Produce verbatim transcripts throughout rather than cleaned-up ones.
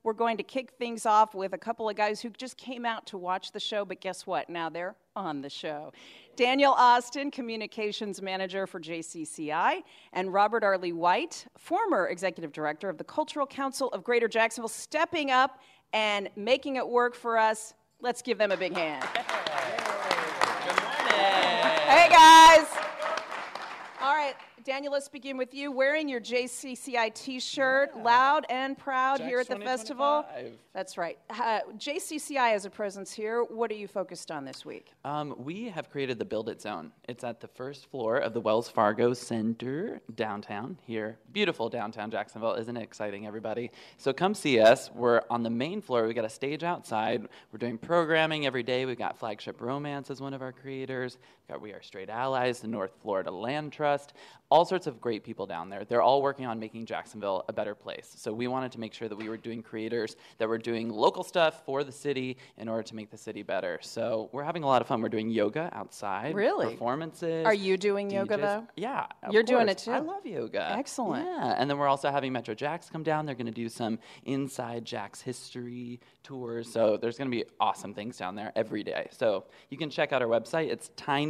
We're going to kick things off with a couple of guys who just came out to watch the show, but guess what? Now they're on the show. Daniel Austin, Communications Manager for J C C I, and Robert Arley White, former Executive Director of the Cultural Council of Greater Jacksonville, stepping up and making it work for us. Let's give them a big hand. Hey, guys. All right, Daniel, let's begin with you. Wearing your J C C I T-shirt, yeah. Loud and proud Jax here at the festival. twenty-five. That's right. Uh, J C C I has a presence here. What are you focused on this week? Um, we have created the Build It Zone. It's at the first floor of the Wells Fargo Center downtown here. Beautiful downtown Jacksonville. Isn't it exciting, everybody? So come see us. We're on the main floor. We've got a stage outside. We're doing programming every day. We've got Flagship Romance as one of our creators. We've got We Are Straight Allies, the North Florida Land Trust. All sorts of great people down there. They're all working on making Jacksonville a better place. So we wanted to make sure that we were doing creators that were doing local stuff for the city in order to make the city better. So we're having a lot of fun. We're doing yoga outside. Really? Performances. Are you doing D Js. Yoga, though? Yeah, of You're doing course. it, too? I love yoga. Excellent. Yeah, and then we're also having Metro Jax come down. They're going to do some Inside Jax history tours. So there's going to be awesome things down there every day. So you can check out our website. It's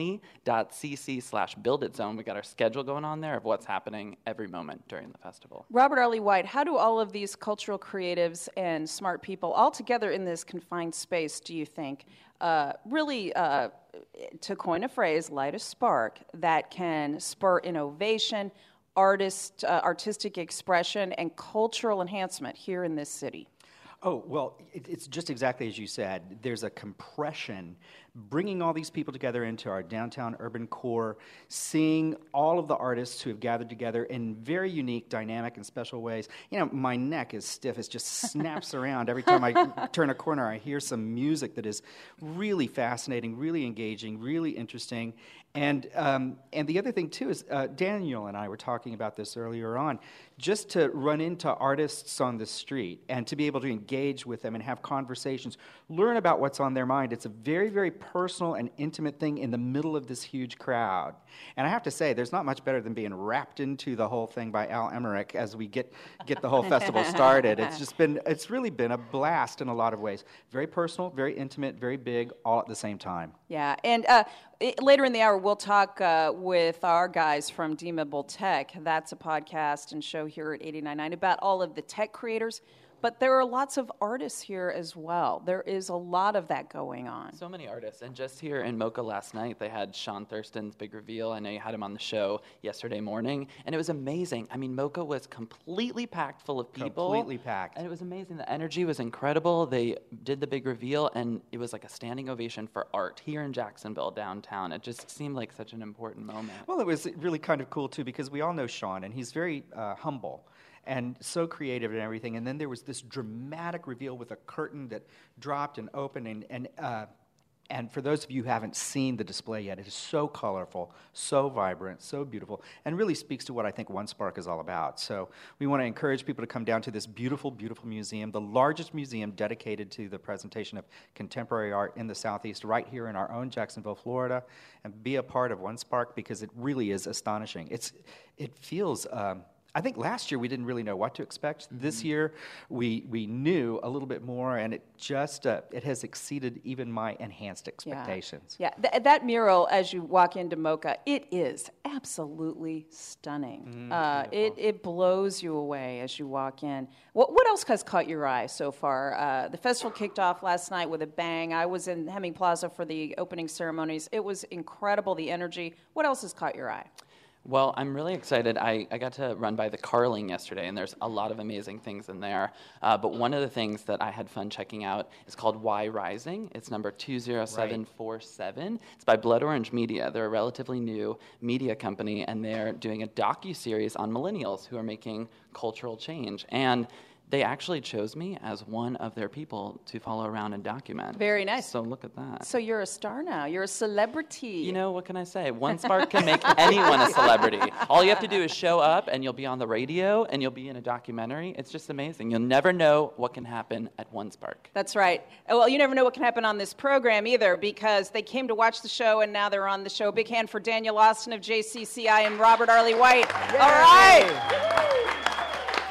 tiny.cc slash build it zone. We got our schedule going on there of what's happening every moment during the festival. Robert Arley White, how do all of these cultural creatives and smart people all together in this confined space, do you think, uh, really, uh, to coin a phrase, light a spark that can spur innovation, artist, uh, artistic expression, and cultural enhancement here in this city? Oh, well, it, it's just exactly as you said. There's a compression, bringing all these people together into our downtown urban core, seeing all of the artists who have gathered together in very unique, dynamic, and special ways. You know, my neck is stiff. It just snaps around. Every time I turn a corner, I hear some music that is really fascinating, really engaging, really interesting. And um, and the other thing, too, is uh, Daniel and I were talking about this earlier on, just to run into artists on the street and to be able to engage with them and have conversations, learn about what's on their mind. It's a very, very personal and intimate thing in the middle of this huge crowd. And I have to say, there's not much better than being wrapped into the whole thing by Al Emmerich as we get get the whole festival started. It's just been, it's really been a blast in a lot of ways. Very personal, very intimate, very big, all at the same time. Yeah, and uh, it, later in the hour, we'll talk uh, with our guys from D-Mobile Tech. That's a podcast and show here at eighty-nine point nine about all of the tech creators. But there are lots of artists here as well. There is a lot of that going on. So many artists. And just here in Mocha last night, they had Sean Thurston's big reveal. I know you had him on the show yesterday morning. And it was amazing. I mean, Mocha was completely packed full of people. Completely packed. And it was amazing. The energy was incredible. They did the big reveal, and it was like a standing ovation for art here in Jacksonville downtown. It just seemed like such an important moment. Well, it was really kind of cool, too, because we all know Sean, and he's very uh, humble and so creative and everything. And then there was this dramatic reveal with a curtain that dropped and opened. And and, uh, and for those of you who haven't seen the display yet, it is so colorful, so vibrant, so beautiful, and really speaks to what I think One Spark is all about. So we want to encourage people to come down to this beautiful, beautiful museum, the largest museum dedicated to the presentation of contemporary art in the Southeast, right here in our own Jacksonville, Florida, and be a part of One Spark because it really is astonishing. It's It feels... Um, I think last year we didn't really know what to expect. Mm-hmm. This year we we knew a little bit more, and it just uh, it has exceeded even my enhanced expectations. Yeah, yeah. Th- that mural as you walk into Mocha, it is absolutely stunning. Mm, uh, it it blows you away as you walk in. What what else has caught your eye so far? Uh, the festival kicked off last night with a bang. I was in Hemming Plaza for the opening ceremonies. It was incredible, the energy. What else has caught your eye? Well, I'm really excited. I, I got to run by the Carling yesterday, and there's a lot of amazing things in there. Uh, but one of the things that I had fun checking out is called Why Rising. It's number two oh seven four seven. Right. It's by Blood Orange Media. They're a relatively new media company, and they're doing a docuseries on millennials who are making cultural change. And they actually chose me as one of their people to follow around and document. Very nice. So look at that. So you're a star now. You're a celebrity. You know, what can I say? One Spark can make anyone a celebrity. All you have to do is show up, and you'll be on the radio, and you'll be in a documentary. It's just amazing. You'll never know what can happen at One Spark. That's right. Well, you never know what can happen on this program either, because they came to watch the show, and now they're on the show. Big hand for Daniel Austin of J C C I and Robert Arley White. Yay! All right.